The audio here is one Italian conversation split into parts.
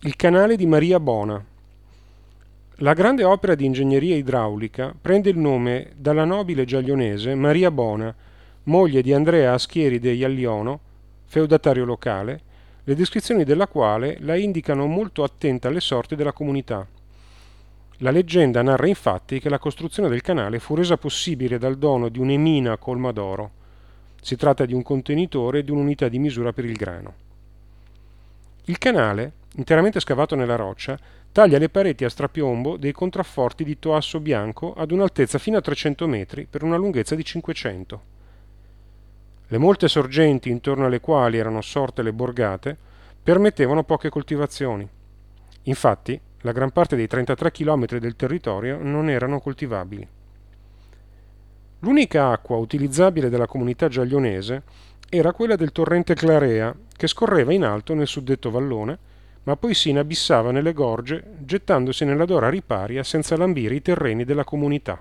Il canale di Maria Bona. La grande opera di ingegneria idraulica prende il nome dalla nobile giaglionese Maria Bona, moglie di Andrea Aschieri de Ialliono, feudatario locale, le descrizioni della quale la indicano molto attenta alle sorti della comunità. La leggenda narra infatti che la costruzione del canale fu resa possibile dal dono di un'emina colma d'oro. Si tratta di un contenitore e di un'unità di misura per il grano. Il canale, interamente scavato nella roccia, taglia le pareti a strapiombo dei contrafforti di toasso bianco ad un'altezza fino a 300 metri per una lunghezza di 500. Le molte sorgenti intorno alle quali erano sorte le borgate permettevano poche coltivazioni. Infatti, la gran parte dei 33 chilometri del territorio non erano coltivabili. L'unica acqua utilizzabile dalla comunità giaglionese era quella del torrente Clarea, che scorreva in alto nel suddetto vallone, ma poi si inabissava nelle gorge, gettandosi nella Dora riparia senza lambire i terreni della comunità.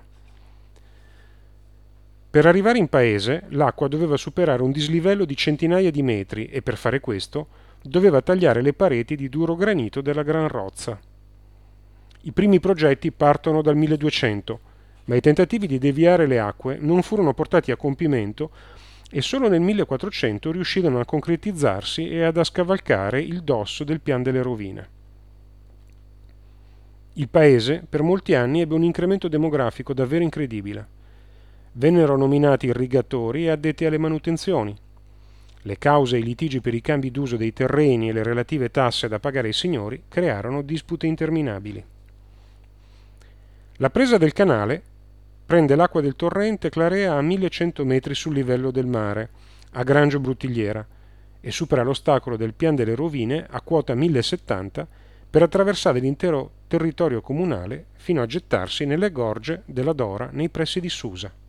Per arrivare in paese, l'acqua doveva superare un dislivello di centinaia di metri e per fare questo doveva tagliare le pareti di duro granito della Gran Rozza. I primi progetti partono dal 1200, ma i tentativi di deviare le acque non furono portati a compimento e solo nel 1400 riuscirono a concretizzarsi e ad scavalcare il dosso del Pian delle Rovine. Il paese per molti anni ebbe un incremento demografico davvero incredibile. Vennero nominati irrigatori e addetti alle manutenzioni. Le cause e i litigi per i cambi d'uso dei terreni e le relative tasse da pagare ai signori crearono dispute interminabili. La presa del canale prende l'acqua del torrente Clarea a 1100 metri sul livello del mare, a Grangio Bruttigliera, e supera l'ostacolo del Pian delle Rovine a quota 1070 per attraversare l'intero territorio comunale fino a gettarsi nelle gorge della Dora nei pressi di Susa.